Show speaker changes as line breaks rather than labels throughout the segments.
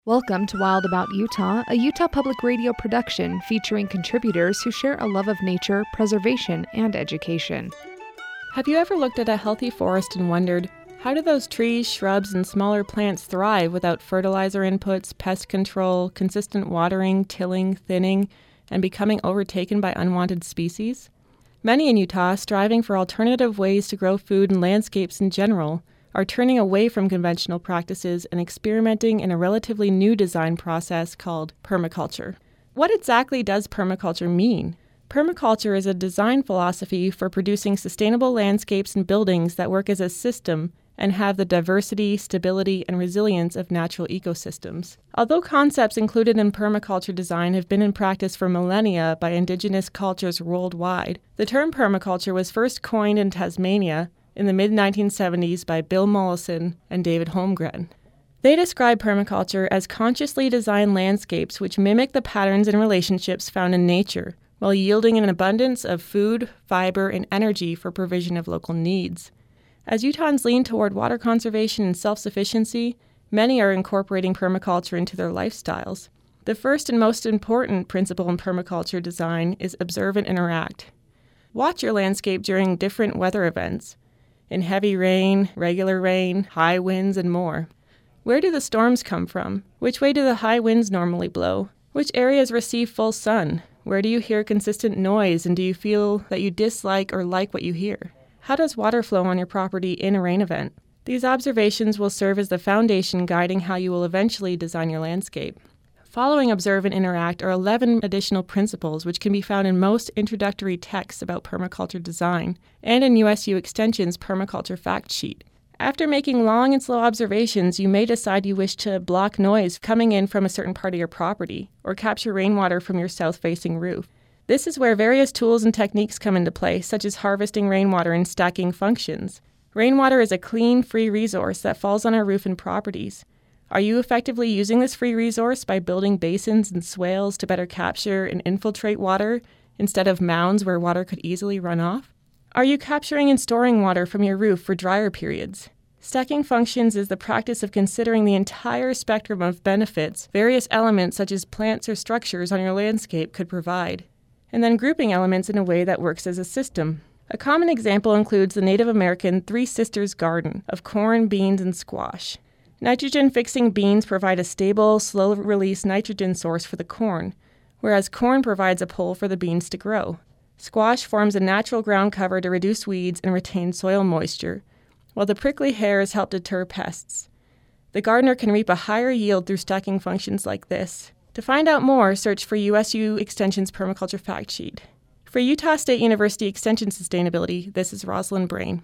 Welcome to Wild About Utah, a Utah Public Radio production featuring contributors who share a love of nature, preservation, and education.
Have you ever looked at a healthy forest and wondered, how do those trees, shrubs, and smaller plants thrive without fertilizer inputs, pest control, consistent watering, tilling, thinning, and becoming overtaken by unwanted species? Many in Utah, striving for alternative ways to grow food and landscapes in general, are turning away from conventional practices and experimenting in a relatively new design process called permaculture. What exactly does permaculture mean? Permaculture is a design philosophy for producing sustainable landscapes and buildings that work as a system and have the diversity, stability, and resilience of natural ecosystems. Although concepts included in permaculture design have been in practice for millennia by indigenous cultures worldwide, the term permaculture was first coined in Tasmania in the mid-1970s by Bill Mollison and David Holmgren. They describe permaculture as consciously designed landscapes which mimic the patterns and relationships found in nature, while yielding an abundance of food, fiber, and energy for provision of local needs. As Utahns lean toward water conservation and self-sufficiency, many are incorporating permaculture into their lifestyles. The first and most important principle in permaculture design is observe and interact. Watch your landscape during different weather events, in heavy rain, regular rain, high winds, and more. Where do the storms come from? Which way do the high winds normally blow? Which areas receive full sun? Where do you hear consistent noise, and do you feel that you dislike or like what you hear? How does water flow on your property in a rain event? These observations will serve as the foundation guiding how you will eventually design your landscape. Following observe and interact are 11 additional principles which can be found in most introductory texts about permaculture design and in USU Extension's permaculture fact sheet. After making long and slow observations, you may decide you wish to block noise coming in from a certain part of your property or capture rainwater from your south-facing roof. This is where various tools and techniques come into play, such as harvesting rainwater and stacking functions. Rainwater is a clean, free resource that falls on our roof and properties. Are you effectively using this free resource by building basins and swales to better capture and infiltrate water instead of mounds where water could easily run off? Are you capturing and storing water from your roof for drier periods? Stacking functions is the practice of considering the entire spectrum of benefits various elements such as plants or structures on your landscape could provide, and then grouping elements in a way that works as a system. A common example includes the Native American Three Sisters garden of corn, beans, and squash. Nitrogen-fixing beans provide a stable, slow-release nitrogen source for the corn, whereas corn provides a pole for the beans to grow. Squash forms a natural ground cover to reduce weeds and retain soil moisture, while the prickly hairs help deter pests. The gardener can reap a higher yield through stacking functions like this. To find out more, search for USU Extension's Permaculture Fact Sheet. For Utah State University Extension Sustainability, this is Rosalind Brain.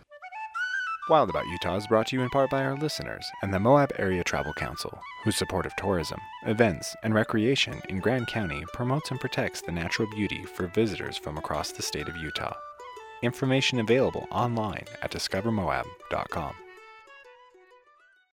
Wild About Utah is brought to you in part by our listeners and the Moab Area Travel Council, whose support of tourism, events, and recreation in Grand County promotes and protects the natural beauty for visitors from across the state of Utah. Information available online at discovermoab.com.